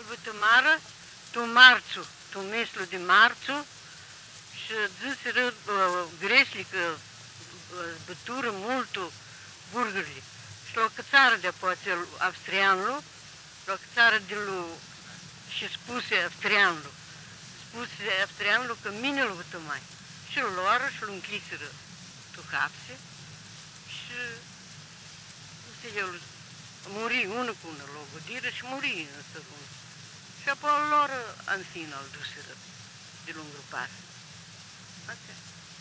bătămară, tu marțu, tu meslu de marțu și ziseră greslică bătură multă burgări. Și la cățară de poate avstrianul, la cățară de lui și spuse avstrianul. Spuse avstrianul că mine îl bătămai. Și îl luară și îl închiseră tu hapse și el muri unul cu unul la o gădiră și muri în săpun. Și apoi lor în fin îl duseră de lungul pas. Asta.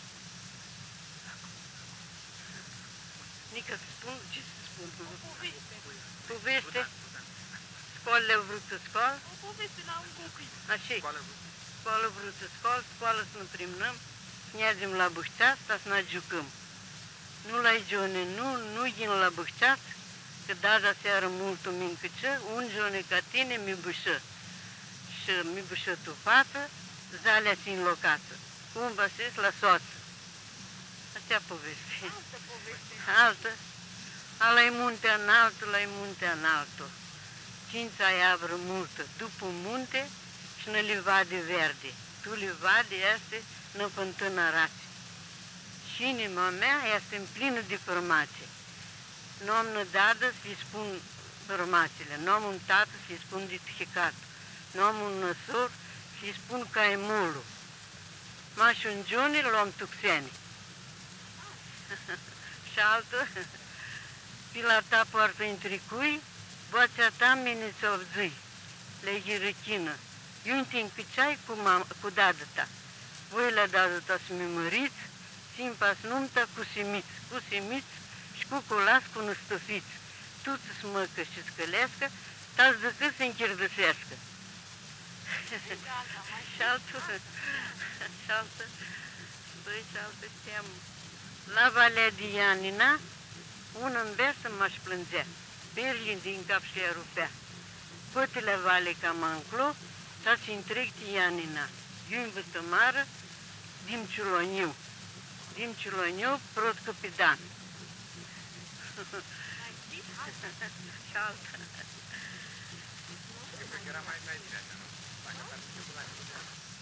Nică să spun, ce să spun? O poveste. Poveste? Școalele au vrut să scoală? O poveste la un copil. Așa. Școală au vrut să scoală, școală să ne primnăm, să ne ajungem la Băhțeaț, dar să ne jucăm. Nu la Igione, nu ghin la Băhțeaț, că daza seară multul mincăță, un jone ca tine mi bășă. Și mi bășă tu față, zalea țin locață. Cum vă ses la soață. Astea poveste. Altă poveste. Altă. Ala-i munte înaltă, la-i munte înaltă. Cința iavră multă, după munte și ne livade verde. Tu livade este în fântână race. Și inima mea este în plină de formație. N-am nădadă să-i spun formațiile, n-am un tată să-i spun de tchicat, n-am un năsor să-i spun ca e mulu. M-aș ungiune, l-am tuxeni. Și altă, pila ta poartă în tricui, boața ta mine să-o vzui, le ghirăchină. Iunti în picai cu dadă ta. Voi la dadă ta să-mi măriți, simpas numta cu simiți și cu colas cu năstăfiți. Tu să smăcă și scălească, ta-ți decât să închirdăsească. Și altă, băi, și altă știam. La Valea de Ianina, un înversă m-aș plângea, perlii din cap și-a rupea. Pătile vale ca mă-înclo, ta-ți întreg de Ianina. Eu în vătămară, din Ciuloniu, prot capitan. Și altă. Cred că era mai bine așa, nu? Dacă s-ar fi făcut la